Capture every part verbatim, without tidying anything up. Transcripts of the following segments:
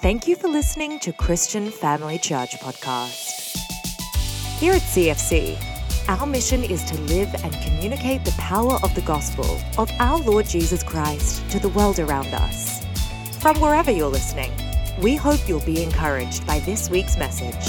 Thank you for listening to Christian Family Church Podcast. Here at C F C, our mission is to live and communicate the power of the gospel of our Lord Jesus Christ to the world around us. From wherever you're listening, we hope you'll be encouraged by this week's message.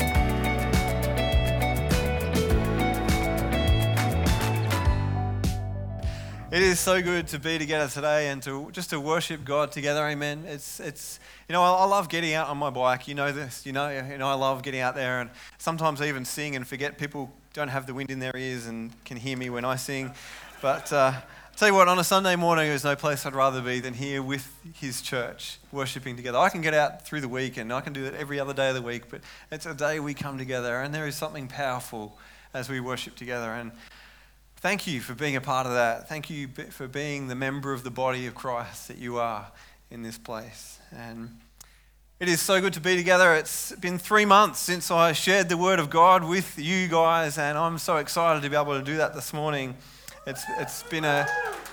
It is so good to be together today and to just to worship God together. Amen. It's it's you know I, I love getting out on my bike. You know this. You know you know I love getting out there and sometimes I even sing and forget people don't have the wind in their ears and can hear me when I sing. But uh, I'll tell you what, on a Sunday morning, there's no place I'd rather be than here with His church, worshiping together. I can get out through the week and I can do it every other day of the week, but it's a day we come together and there is something powerful as we worship together. And thank you for being a part of that. Thank you for being the member of the body of Christ that you are in this place. And it is so good to be together. It's been three months since I shared the Word of God with you guys, and I'm so excited to be able to do that this morning. It's it's been a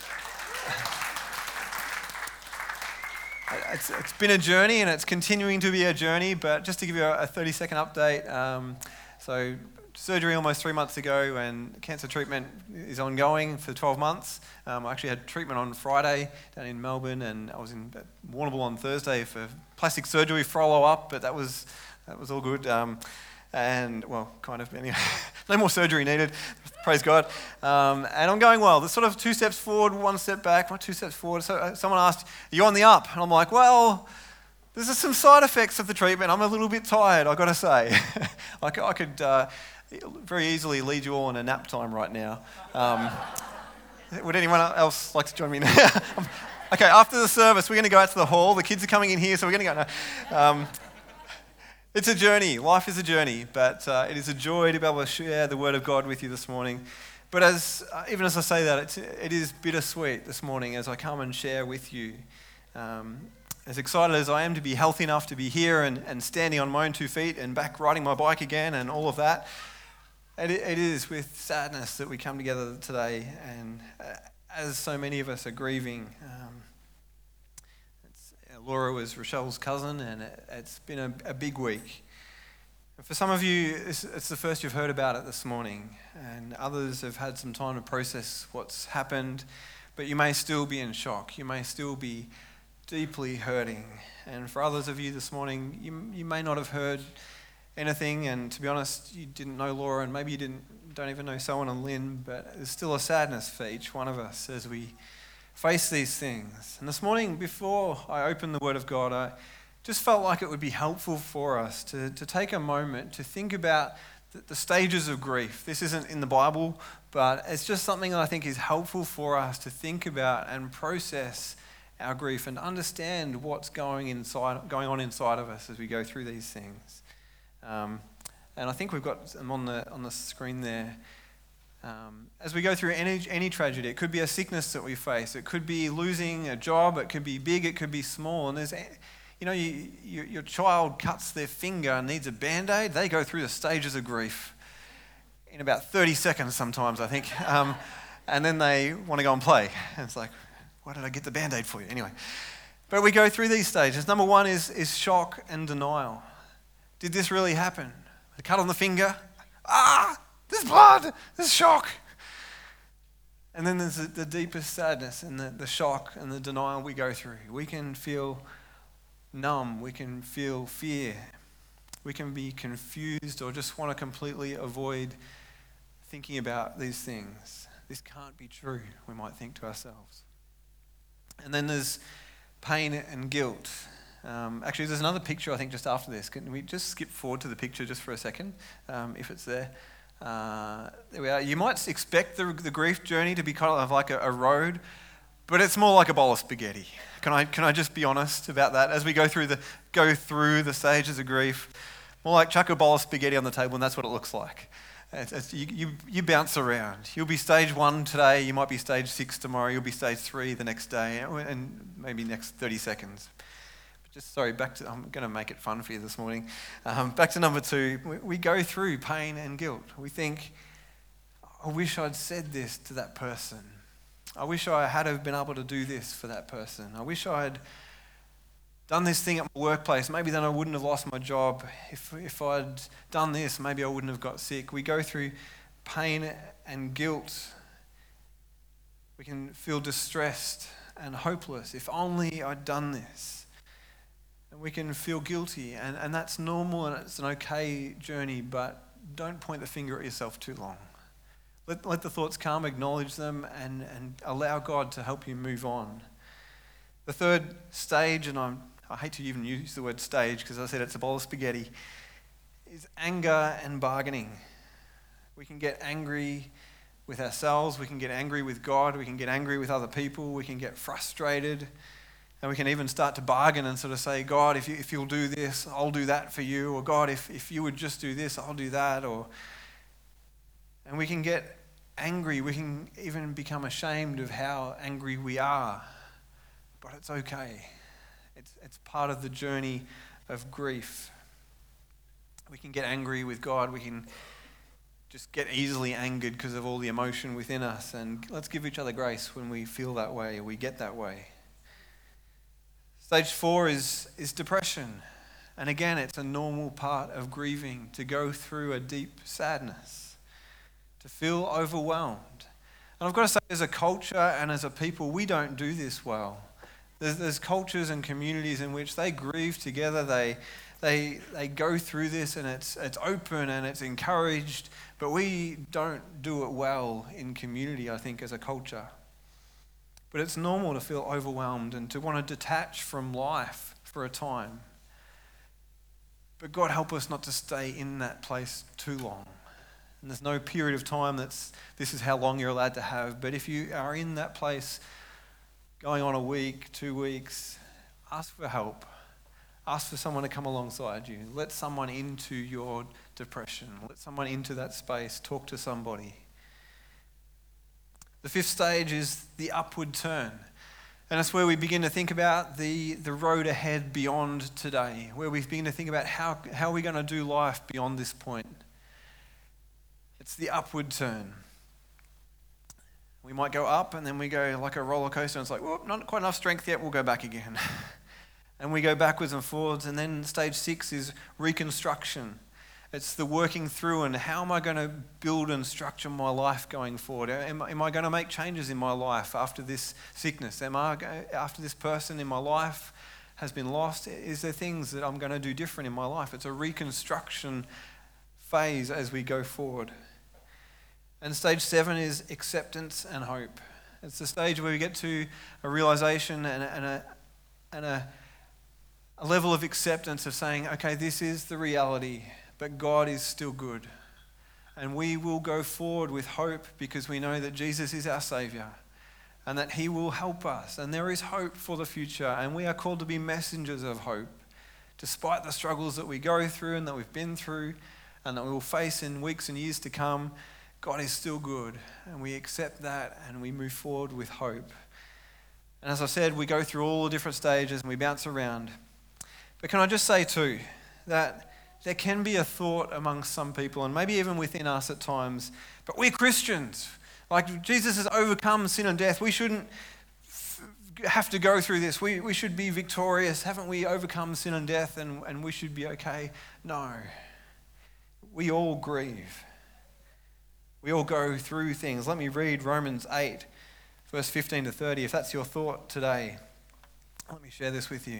it's it's been a journey, and it's continuing to be a journey. But just to give you a thirty second update, um, so. Surgery almost three months ago, and cancer treatment is ongoing for twelve months. Um, I actually had treatment on Friday down in Melbourne, and I was in Warrnambool on Thursday for plastic surgery follow-up, but that was that was all good. Um, and, well, kind of, anyway, no more surgery needed, praise God. Um, and I'm going well. There's sort of two steps forward, one step back, two steps forward. So uh, someone asked, are you on the up? And I'm like, well, there's some side effects of the treatment. I'm a little bit tired, I've got to say. I could... I could uh, very easily lead you all in a nap time right now. Um, would anyone else like to join me now? Okay, after the service, we're going to go out to the hall. The kids are coming in here, so we're going to go now. Um, it's a journey. Life is a journey, but uh, it is a joy to be able to share the Word of God with you this morning. But as uh, even as I say that, it's, it is bittersweet this morning as I come and share with you. Um, As excited as I am to be healthy enough to be here and, and standing on my own two feet and back riding my bike again and all of that, it, it is with sadness that we come together today, and uh, as so many of us are grieving. Um, it's, uh, Laura was Rochelle's cousin, and it, it's been a, a big week. For some of you, it's, it's the first you've heard about it this morning, and others have had some time to process what's happened, but you may still be in shock. You may still be deeply hurting. And for others of you this morning, you you may not have heard anything, and to be honest, you didn't know Laura, and maybe you didn't don't even know Someone and Lynn, but there's still a sadness for each one of us as we face these things. And this morning, before I opened the Word of God, I just felt like it would be helpful for us to, to take a moment to think about the, the stages of grief. This isn't in the Bible, but it's just something that I think is helpful for us to think about and process our grief and understand what's going inside, going on inside of us as we go through these things. Um, and I think we've got them on the on the screen there. Um, as we go through any any tragedy, it could be a sickness that we face. It could be losing a job. It could be big. It could be small. And there's, you know, you, you, your child cuts their finger and needs a Band-Aid. They go through the stages of grief in about thirty seconds sometimes, I think. Um, and then they want to go and play. And it's like, why did I get the Band-Aid for you? Anyway, but we go through these stages. Number one is, is shock and denial. Did this really happen? A cut on the finger? Ah, there's blood, there's shock. And then there's the, the deepest sadness and the, the shock and the denial we go through. We can feel numb, we can feel fear. We can be confused or just want to completely avoid thinking about these things. This can't be true, we might think to ourselves. And then there's pain and guilt. Um, actually, there's another picture, I think, just after this. Can we just skip forward to the picture just for a second, um, if it's there? Uh, there we are. You might expect the, the grief journey to be kind of like a, a road, but it's more like a bowl of spaghetti. Can I can I just be honest about that? As we go through the go through the stages of grief, more like chuck a bowl of spaghetti on the table, and that's what it looks like. It's, it's, you, you, you bounce around. You'll be stage one today, you might be stage six tomorrow, you'll be stage three the next day, and maybe next thirty seconds. But just, sorry, back to, I'm going to make it fun for you this morning. Um, back to number two, we, we go through pain and guilt. We think, I wish I'd said this to that person. I wish I had have been able to do this for that person. I wish I had done this thing at my workplace, maybe then I wouldn't have lost my job. If, if I'd done this, maybe I wouldn't have got sick. We go through pain and guilt. We can feel distressed and hopeless. If only I'd done this. And we can feel guilty, and, and that's normal and it's an okay journey, but don't point the finger at yourself too long. Let, let the thoughts come, acknowledge them, and, and allow God to help you move on. The third stage, and I'm, I hate to even use the word stage because I said it's a bowl of spaghetti, is anger and bargaining. We can get angry with ourselves, we can get angry with God, we can get angry with other people, we can get frustrated, and we can even start to bargain and sort of say, God, if, you, if you'll do this, I'll do that for you, or God, if, if you would just do this, I'll do that, or... And we can get angry, we can even become ashamed of how angry we are, but it's okay. It's, it's part of the journey of grief. We can get angry with God, we can just get easily angered because of all the emotion within us, and let's give each other grace when we feel that way or we get that way. Stage four is, is depression, and again, it's a normal part of grieving to go through a deep sadness, to feel overwhelmed. And I've got to say, as a culture and as a people, we don't do this well. There's, there's cultures and communities in which they grieve together, they they they go through this, and it's it's open and it's encouraged, but we don't do it well in community, I think, as a culture. But it's normal to feel overwhelmed and to want to detach from life for a time. But God help us not to stay in that place too long. And there's no period of time that's, this is how long you're allowed to have. But if you are in that place going on a week, two weeks, ask for help. Ask for someone to come alongside you. Let someone into your depression. Let someone into that space. Talk to somebody. The fifth stage is the upward turn. And it's where we begin to think about the, the road ahead beyond today, where we begin to think about how, how are we going to do life beyond this point. It's the upward turn. We might go up and then we go like a roller coaster and it's like, whoop, not quite enough strength yet, we'll go back again. And we go backwards and forwards, and then stage six is reconstruction. It's the working through and how am I going to build and structure my life going forward? Am, am I going to make changes in my life after this sickness? Am I after this person in my life has been lost? Is there things that I'm going to do different in my life? It's a reconstruction phase as we go forward. And stage seven is acceptance and hope. It's the stage where we get to a realization and a, and a, and a, a level of acceptance of saying, okay, this is the reality, but God is still good. And we will go forward with hope because we know that Jesus is our Savior and that He will help us. And there is hope for the future, and we are called to be messengers of hope. Despite the struggles that we go through and that we've been through and that we will face in weeks and years to come, God is still good, and we accept that and we move forward with hope. And as I said, we go through all the different stages and we bounce around. But can I just say too, that there can be a thought amongst some people, and maybe even within us at times, but we're Christians. Like Jesus has overcome sin and death. We shouldn't f- have to go through this. We, we should be victorious. Haven't we overcome sin and death, and, and we should be okay? No. We all grieve. We all go through things. Let me read Romans eight, verse fifteen to thirty. If that's your thought today, let me share this with you.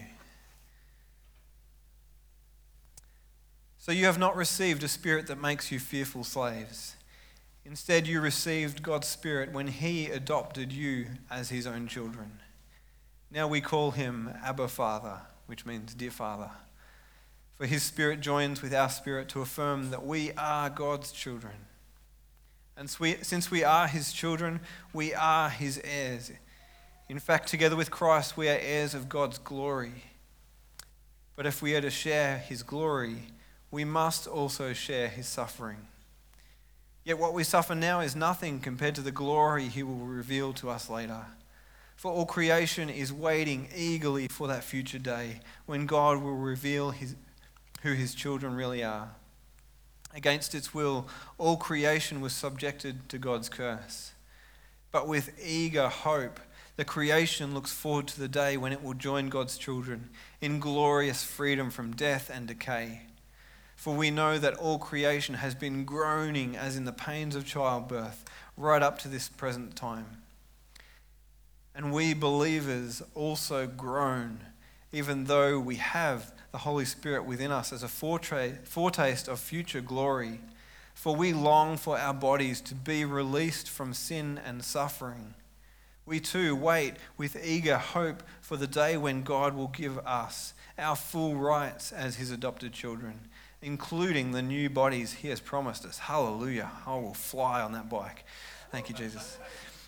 So you have not received a spirit that makes you fearful slaves. Instead, you received God's Spirit when He adopted you as His own children. Now we call Him Abba Father, which means dear Father. For His Spirit joins with our spirit to affirm that we are God's children. And since we are His children, we are His heirs. In fact, together with Christ, we are heirs of God's glory. But if we are to share His glory, we must also share His suffering. Yet what we suffer now is nothing compared to the glory He will reveal to us later. For all creation is waiting eagerly for that future day when God will reveal his, who His children really are. Against its will, all creation was subjected to God's curse. But with eager hope, The creation looks forward to the day when it will join God's children in glorious freedom from death and decay. For we know that all creation has been groaning as in the pains of childbirth right up to this present time. And we believers also groan, even though we have the Holy Spirit within us as a foretaste of future glory. For we long for our bodies to be released from sin and suffering. We too wait with eager hope for the day when God will give us our full rights as his adopted children, including the new bodies he has promised us. Hallelujah. I will fly on that bike. Thank you, Jesus.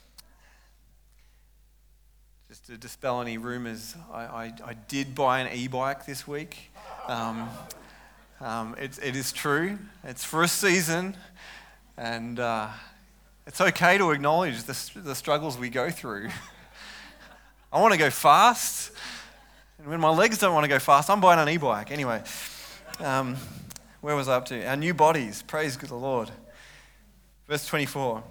Just to dispel any rumors, I, I, I did buy an e-bike this week. Um, um, it, it is true. It's for a season, and uh, it's okay to acknowledge the, the struggles we go through. I want to go fast, and when my legs don't want to go fast, I'm buying an e-bike. Anyway, um, where was I up to? Our new bodies. Praise the Lord. Verse twenty-four.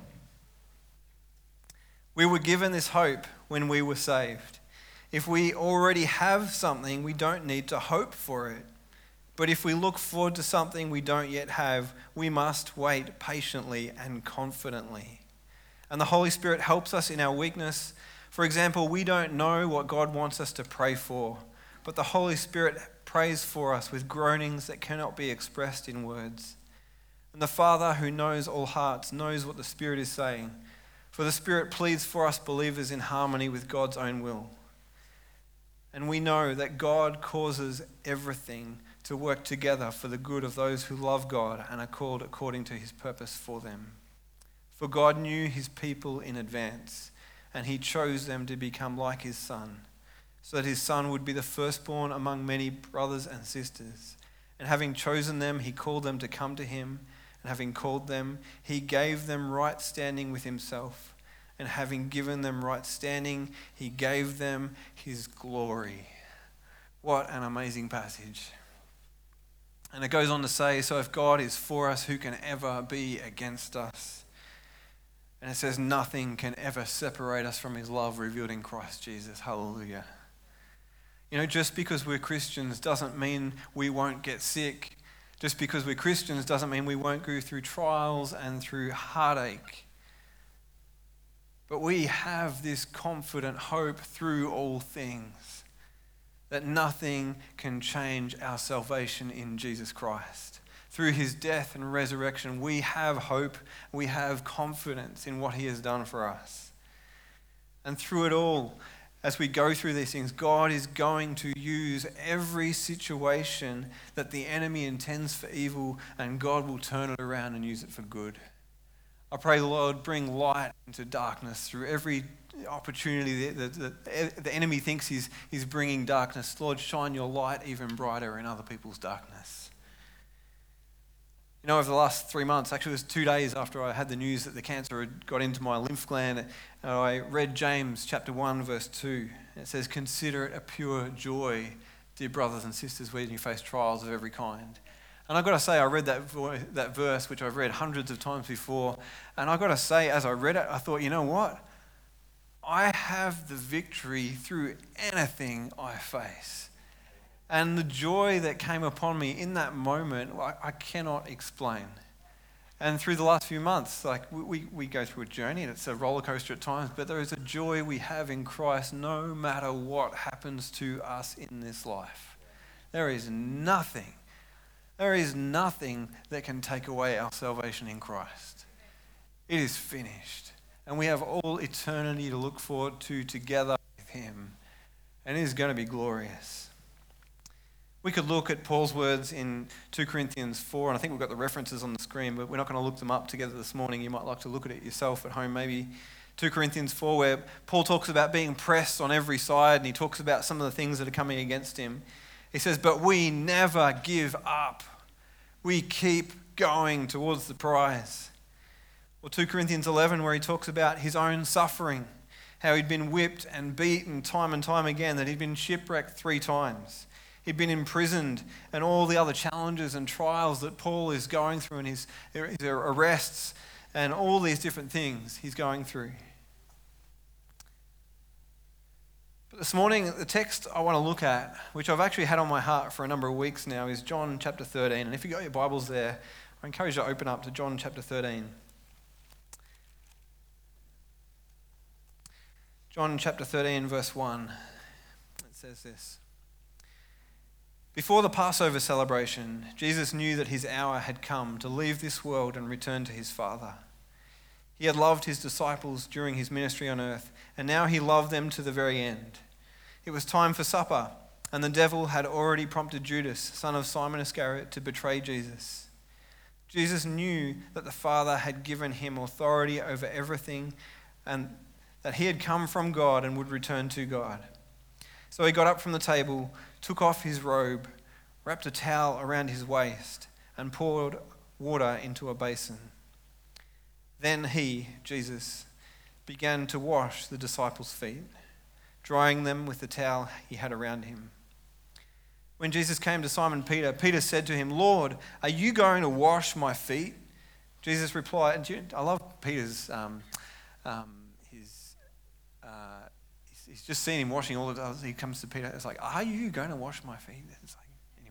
We were given this hope when we were saved. If we already have something, we don't need to hope for it. But if we look forward to something we don't yet have, we must wait patiently and confidently. And the Holy Spirit helps us in our weakness. For example, we don't know what God wants us to pray for, but the Holy Spirit prays for us with groanings that cannot be expressed in words. And the Father who knows all hearts knows what the Spirit is saying, for the Spirit pleads for us believers in harmony with God's own will. And we know that God causes everything to work together for the good of those who love God and are called according to his purpose for them. For God knew his people in advance, and he chose them to become like his Son, so that his Son would be the firstborn among many brothers and sisters. And having chosen them, he called them to come to him, and having called them, he gave them right standing with himself. And having given them right standing, he gave them his glory. What an amazing passage. And it goes on to say, so if God is for us, who can ever be against us? And it says nothing can ever separate us from his love revealed in Christ Jesus. Hallelujah. You know, just because we're Christians doesn't mean we won't get sick. Just because we're Christians doesn't mean we won't go through trials and through heartache. But we have this confident hope through all things, that nothing can change our salvation in Jesus Christ. Through his death and resurrection, we have hope, we have confidence in what he has done for us. And through it all, as we go through these things, God is going to use every situation that the enemy intends for evil, and God will turn it around and use it for good. I pray, Lord, bring light into darkness through every opportunity that the, the, the enemy thinks he's, he's bringing darkness. Lord, shine your light even brighter in other people's darkness. You know, over the last three months, actually it was two days after I had the news that the cancer had got into my lymph gland, I read James chapter one, verse two. It says, consider it a pure joy, dear brothers and sisters, when you face trials of every kind. And I've got to say, I read that vo- that verse, which I've read hundreds of times before, and I've got to say, as I read it, I thought, you know what? I have the victory through anything I face. And the joy that came upon me in that moment, I, I cannot explain. And through the last few months, like we, we, we go through a journey, and it's a roller coaster at times, but there is a joy we have in Christ no matter what happens to us in this life. There is nothing There is nothing that can take away our salvation in Christ. It is finished. And we have all eternity to look forward to together with him. And it is going to be glorious. We could look at Paul's words in two Corinthians four, and I think we've got the references on the screen, but we're not going to look them up together this morning. You might like to look at it yourself at home maybe. two Corinthians four, where Paul talks about being pressed on every side, and he talks about some of the things that are coming against him. He says, but we never give up. We keep going towards the prize. Or two Corinthians eleven, where he talks about his own suffering, how he'd been whipped and beaten time and time again, that he'd been shipwrecked three times. He'd been imprisoned, and all the other challenges and trials that Paul is going through, and his, his arrests and all these different things he's going through. This morning, the text I want to look at, which I've actually had on my heart for a number of weeks now, is John chapter thirteen. And if you've got your Bibles there, I encourage you to open up to John chapter thirteen. John chapter thirteen, verse one. It says this. Before the Passover celebration, Jesus knew that his hour had come to leave this world and return to his Father. He had loved his disciples during his ministry on earth, and now he loved them to the very end. It was time for supper, and the devil had already prompted Judas, son of Simon Iscariot, to betray Jesus. Jesus knew that the Father had given him authority over everything, and that he had come from God and would return to God. So he got up from the table, took off his robe, wrapped a towel around his waist, and poured water into a basin. Then he, Jesus, began to wash the disciples' feet, drying them with the towel he had around him. When Jesus came to Simon Peter, Peter said to him, "Lord, are you going to wash my feet?" Jesus replied, and you, I love Peter's, um, um, his, uh, he's, he's just seen him washing all of the, he comes to Peter, it's like, "Are you going to wash my feet?" It's like, anyway.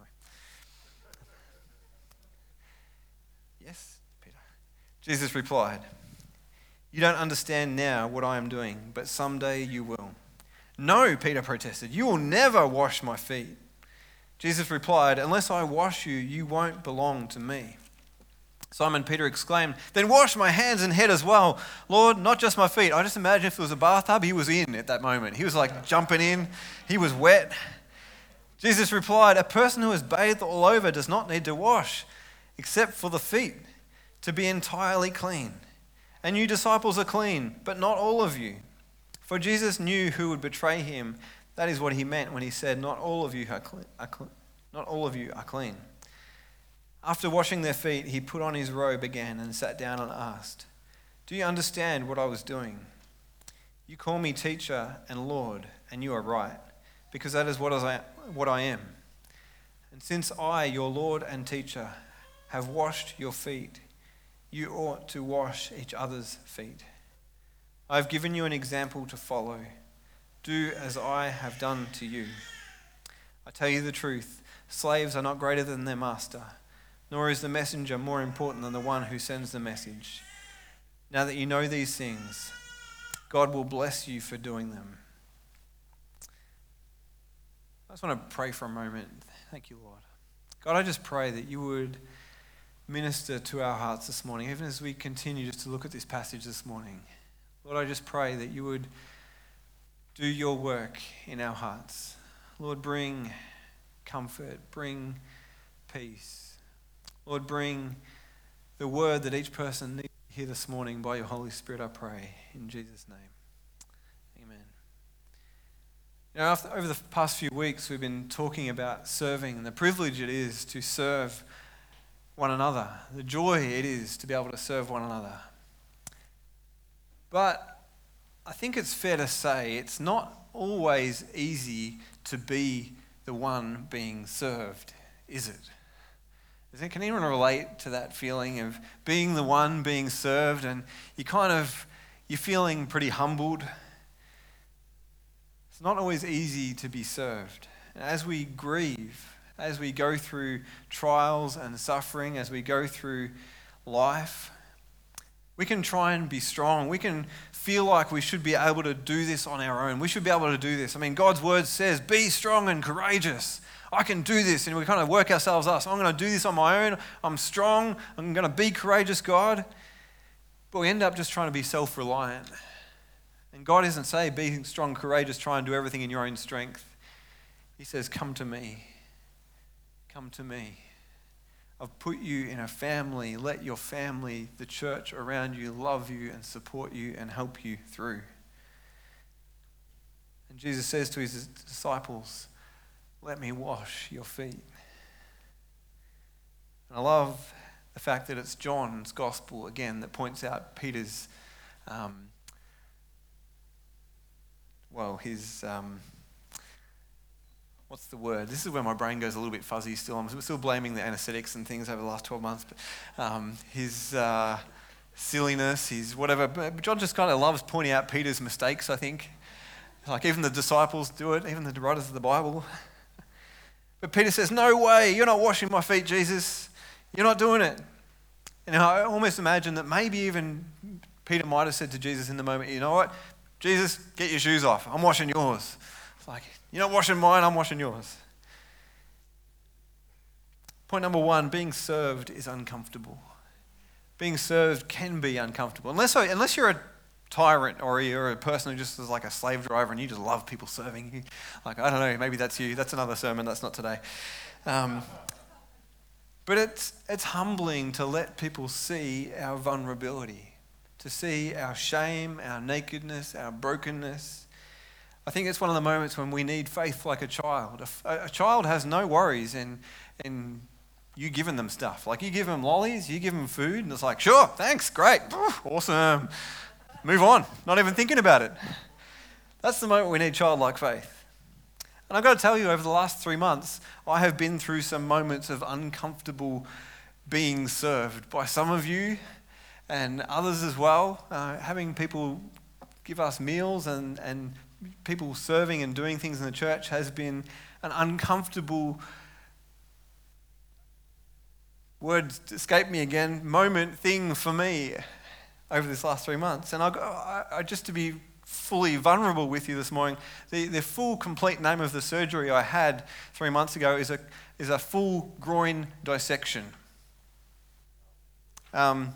Yes. Jesus replied, "You don't understand now what I am doing, but someday you will." "No," Peter protested, "you will never wash my feet." Jesus replied, "Unless I wash you, you won't belong to me." Simon Peter exclaimed, "Then wash my hands and head as well, Lord, not just my feet." I just imagine if there was a bathtub, he was in at that moment. He was like jumping in. He was wet. Jesus replied, "A person who is bathed all over does not need to wash, except for the feet, to be entirely clean. And you disciples are clean, but not all of you." For Jesus knew who would betray him. That is what he meant when he said, "Not all of you are clean. Are clean. Not all of you are clean." After washing their feet, he put on his robe again and sat down and asked, "Do you understand what I was doing? You call me teacher and Lord, and you are right, because that is what I, what I am. And since I, your Lord and teacher, have washed your feet, you ought to wash each other's feet. I have given you an example to follow. Do as I have done to you. I tell you the truth, slaves are not greater than their master, nor is the messenger more important than the one who sends the message. Now that you know these things, God will bless you for doing them." I just want to pray for a moment. Thank you, Lord. God, I just pray that you would minister to our hearts this morning, even as we continue just to look at this passage this morning. Lord, I just pray that you would do your work in our hearts. Lord, bring comfort, bring peace. Lord, bring the word that each person needs to hear this morning by your Holy Spirit, I pray, in Jesus' name. Amen. You know, after, over the past few weeks, we've been talking about serving and the privilege it is to serve one another, the joy it is to be able to serve one another. But I think it's fair to say it's not always easy to be the one being served, is it? Is it? Can anyone relate to that feeling of being the one being served, and you kind of, you're feeling pretty humbled? It's not always easy to be served. And as we grieve, as we go through trials and suffering, as we go through life, we can try and be strong. We can feel like we should be able to do this on our own. We should be able to do this. I mean, God's word says, "Be strong and courageous." I can do this. And we kind of work ourselves up. So I'm going to do this on my own. I'm strong. I'm going to be courageous, God. But we end up just trying to be self-reliant. And God doesn't say, "Be strong, courageous, try and do everything in your own strength." He says, "Come to me. Come to me. I've put you in a family. Let your family, the church around you, love you and support you and help you through." And Jesus says to his disciples, "Let me wash your feet." And I love the fact that it's John's gospel, again, that points out Peter's, um, well, his... Um, What's the word? This is where my brain goes a little bit fuzzy still. I'm still blaming the anesthetics and things over the last twelve months. But um, his uh, silliness, his whatever. But John just kind of loves pointing out Peter's mistakes, I think. Like even the disciples do it, even the writers of the Bible. But Peter says, no way, you're not washing my feet, Jesus. You're not doing it. And I almost imagine that maybe even Peter might have said to Jesus in the moment, you know what, Jesus, get your shoes off. I'm washing yours. It's like, you're not washing mine, I'm washing yours. Point number one, being served is uncomfortable. Being served can be uncomfortable. Unless, unless you're a tyrant or you're a person who just is like a slave driver and you just love people serving you. Like, I don't know, maybe that's you. That's another sermon, that's not today. Um, but it's it's humbling to let people see our vulnerability, to see our shame, our nakedness, our brokenness. I think it's one of the moments when we need faith like a child. A, a child has no worries in, in you giving them stuff. Like you give them lollies, you give them food, and it's like, sure, thanks, great, awesome. Move on, not even thinking about it. That's the moment we need childlike faith. And I've got to tell you, over the last three months, I have been through some moments of uncomfortable being served by some of you and others as well. Uh, having people give us meals and, and people serving and doing things in the church has been an uncomfortable, words escape me again, moment thing for me over this last three months. And I, I, I just to be fully vulnerable with you this morning, the, the full complete name of the surgery I had three months ago is a is a full groin dissection. Um,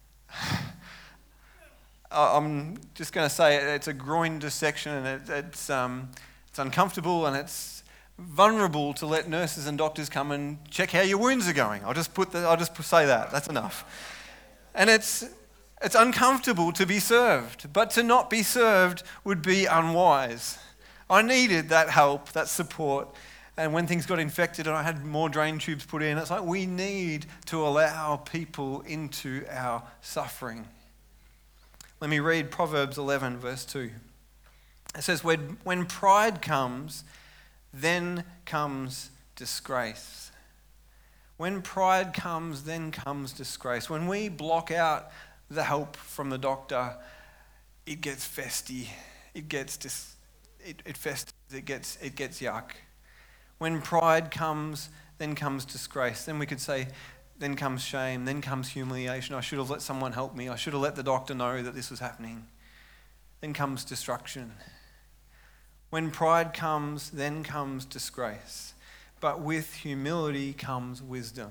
I'm just going to say it's a groin dissection, and it, it's um, it's uncomfortable and it's vulnerable to let nurses and doctors come and check how your wounds are going. I'll just put the, I'll just say that. That's enough. And it's it's uncomfortable to be served, but to not be served would be unwise. I needed that help, that support, and when things got infected and I had more drain tubes put in, it's like we need to allow people into our suffering. Let me read Proverbs eleven, verse two. It says, when, when pride comes, then comes disgrace. When pride comes, then comes disgrace. When we block out the help from the doctor, it gets festy. It gets dis, it, it festers. It gets it gets yuck. When pride comes, then comes disgrace. Then we could say, then comes shame. Then comes humiliation. I should have let someone help me. I should have let the doctor know that this was happening. Then comes destruction. When pride comes, then comes disgrace. But with humility comes wisdom.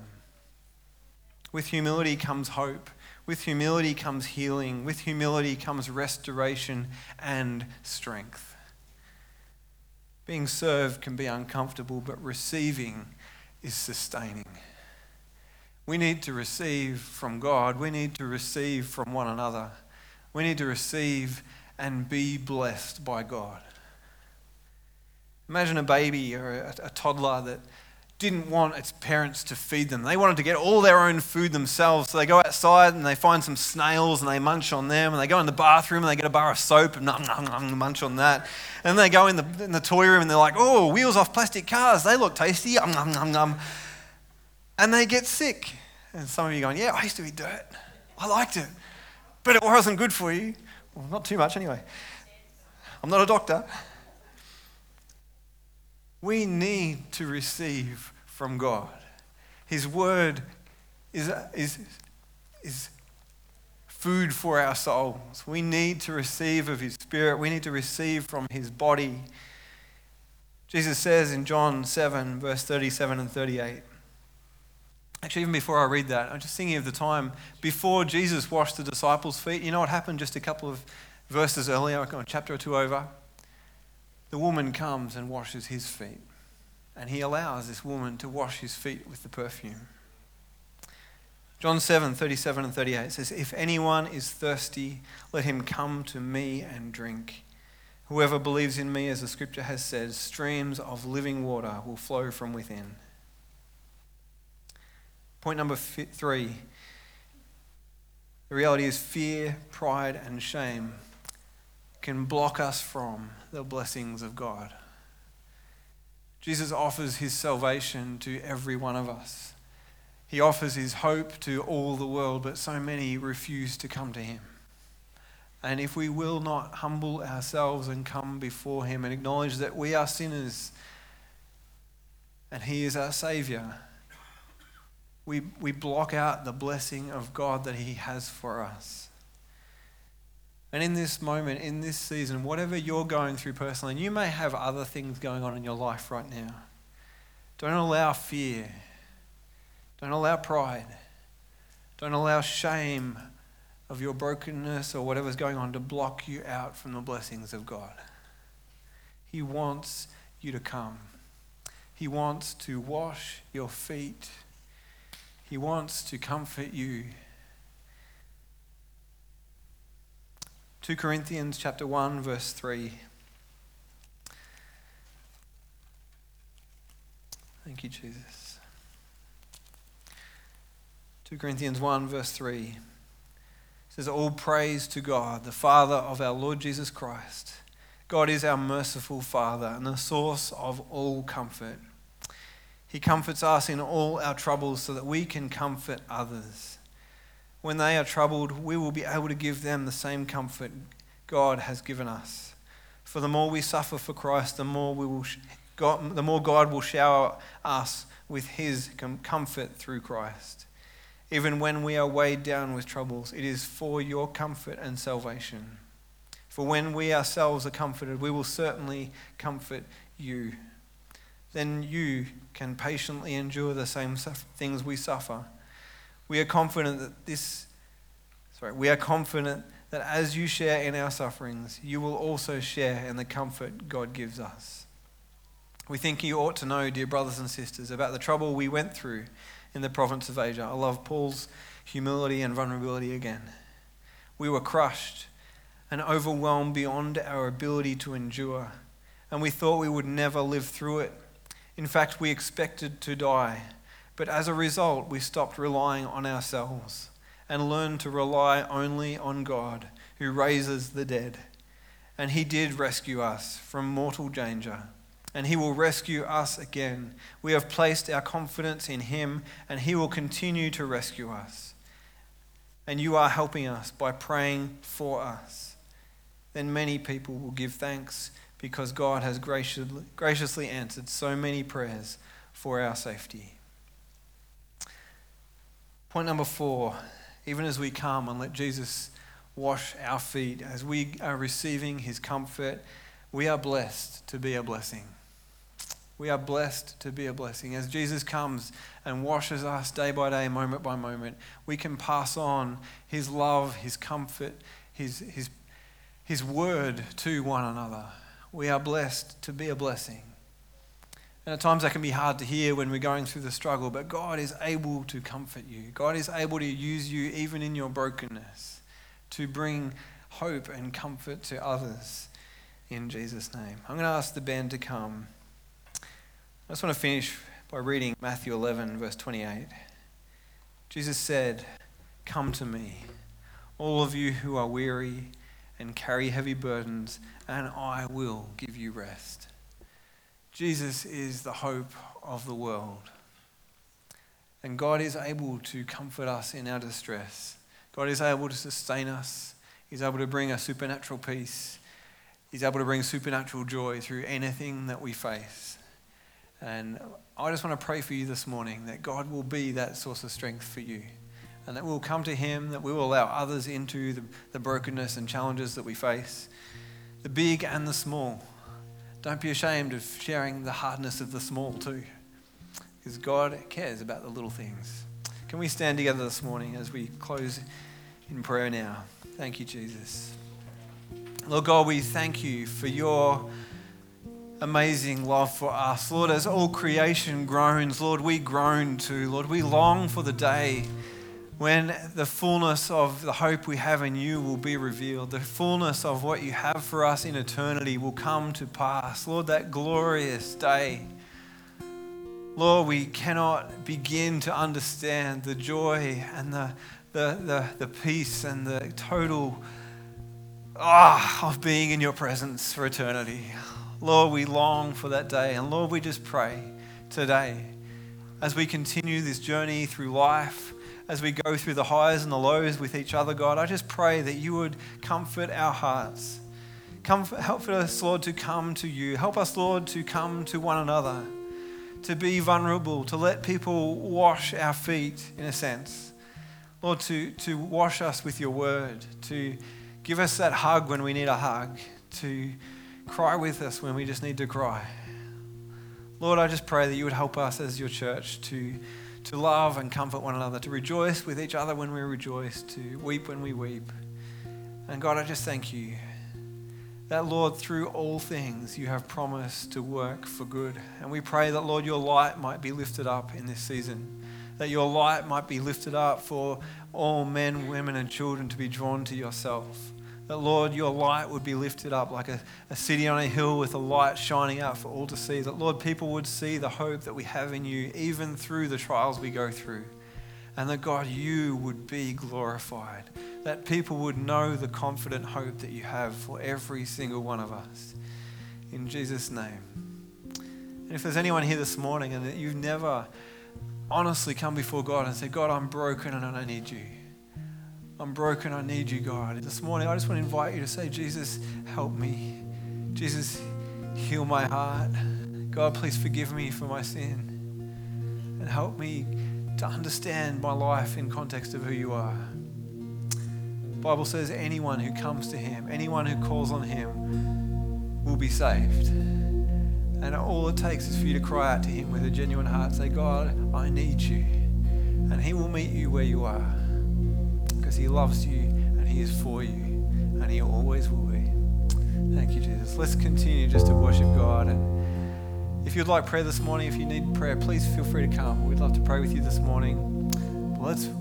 With humility comes hope. With humility comes healing. With humility comes restoration and strength. Being served can be uncomfortable, but receiving is sustaining. We need to receive from God. We need to receive from one another. We need to receive and be blessed by God. Imagine a baby or a, a toddler that didn't want its parents to feed them. They wanted to get all their own food themselves. So they go outside and they find some snails and they munch on them. And they go in the bathroom and they get a bar of soap and nom, nom, nom, munch on that. And they go in the, in the toy room and they're like, oh, wheels off plastic cars. They look tasty. Nom, nom, nom, nom. And they get sick. And some of you are going, yeah, I used to eat dirt. I liked it. But it wasn't good for you. Well, not too much anyway. I'm not a doctor. We need to receive from God. His word is, is, is food for our souls. We need to receive of his spirit. We need to receive from his body. Jesus says in John seven, verse thirty-seven and thirty-eight. Actually, even before I read that, I'm just thinking of the time before Jesus washed the disciples' feet. You know what happened just a couple of verses earlier, a chapter or two over? The woman comes and washes his feet. And he allows this woman to wash his feet with the perfume. John seven, thirty-seven and thirty-eight says, if anyone is thirsty, let him come to me and drink. Whoever believes in me, as the scripture has said, streams of living water will flow from within. Point number three. The reality is fear, pride, and shame can block us from the blessings of God. Jesus offers his salvation to every one of us. He offers his hope to all the world, but so many refuse to come to him. And if we will not humble ourselves and come before him and acknowledge that we are sinners and he is our Savior, we, we block out the blessing of God that he has for us. And in this moment, in this season, whatever you're going through personally, and you may have other things going on in your life right now, don't allow fear, don't allow pride, don't allow shame of your brokenness or whatever's going on to block you out from the blessings of God. He wants you to come. He wants to wash your feet. He wants to comfort you. Second Corinthians chapter one, verse three. Thank you, Jesus. Second Corinthians one, verse three. It says, all praise to God, the Father of our Lord Jesus Christ. God is our merciful Father and the source of all comfort. He comforts us in all our troubles so that we can comfort others. When they are troubled, we will be able to give them the same comfort God has given us. For the more we suffer for Christ, the more we will, God, the more God will shower us with his comfort through Christ. Even when we are weighed down with troubles, it is for your comfort and salvation. For when we ourselves are comforted, we will certainly comfort you. Then you can patiently endure the same things we suffer. We are confident that this, sorry, we are confident that as you share in our sufferings, you will also share in the comfort God gives us. We think you ought to know, dear brothers and sisters, about the trouble we went through in the province of Asia. I love Paul's humility and vulnerability again. We were crushed and overwhelmed beyond our ability to endure, and we thought we would never live through it. In fact, we expected to die, but as a result, we stopped relying on ourselves and learned to rely only on God, who raises the dead. And he did rescue us from mortal danger, and he will rescue us again. We have placed our confidence in him, and he will continue to rescue us. And you are helping us by praying for us. Then many people will give thanks because God has graciously, graciously answered so many prayers for our safety. Point number four, even as we come and let Jesus wash our feet, as we are receiving his comfort, we are blessed to be a blessing. We are blessed to be a blessing. As Jesus comes and washes us day by day, moment by moment, we can pass on his love, his comfort, his, his, his word to one another. We are blessed to be a blessing. And at times that can be hard to hear when we're going through the struggle, but God is able to comfort you. God is able to use you even in your brokenness to bring hope and comfort to others in Jesus' name. I'm going to ask the band to come. I just want to finish by reading Matthew eleven, verse twenty-eight. Jesus said, "Come to me, all of you who are weary and carry heavy burdens, and I will give you rest." Jesus is the hope of the world. And God is able to comfort us in our distress. God is able to sustain us. He's able to bring a supernatural peace. He's able to bring supernatural joy through anything that we face. And I just want to pray for you this morning that God will be that source of strength for you, and that we'll come to him, that we will allow others into the, the brokenness and challenges that we face, the big and the small. Don't be ashamed of sharing the hardness of the small too, because God cares about the little things. Can we stand together this morning as we close in prayer now? Thank you, Jesus. Lord God, we thank you for your amazing love for us. Lord, as all creation groans, Lord, we groan too. Lord, we long for the day when the fullness of the hope we have in you will be revealed. The fullness of what you have for us in eternity will come to pass. Lord, that glorious day. Lord, we cannot begin to understand the joy and the, the, the, the peace and the total ah, of being in your presence for eternity. Lord, we long for that day. And Lord, we just pray today as we continue this journey through life, as we go through the highs and the lows with each other, God, I just pray that you would comfort our hearts. Comfort, help us, Lord, to come to you. Help us, Lord, to come to one another, to be vulnerable, to let people wash our feet, in a sense. Lord, to, to wash us with your word, to give us that hug when we need a hug, to cry with us when we just need to cry. Lord, I just pray that you would help us as your church to, to love and comfort one another, to rejoice with each other when we rejoice, to weep when we weep. And God, I just thank you that, Lord, through all things you have promised to work for good. And we pray that, Lord, your light might be lifted up in this season, that your light might be lifted up for all men, women, and children to be drawn to yourself. That, Lord, your light would be lifted up like a, a city on a hill with a light shining out for all to see. That, Lord, people would see the hope that we have in you, even through the trials we go through. And that, God, you would be glorified. That people would know the confident hope that you have for every single one of us. In Jesus' name. And if there's anyone here this morning and that you've never honestly come before God and said, God, I'm broken and I need you. I'm broken, I need you, God. This morning, I just want to invite you to say, Jesus, help me. Jesus, heal my heart. God, please forgive me for my sin. And help me to understand my life in context of who you are. The Bible says anyone who comes to him, anyone who calls on him will be saved. And all it takes is for you to cry out to him with a genuine heart. Say, God, I need you. And he will meet you where you are. Because he loves you and he is for you. And he always will be. Thank you, Jesus. Let's continue just to worship God. And if you'd like prayer this morning, if you need prayer, please feel free to come. We'd love to pray with you this morning. But let's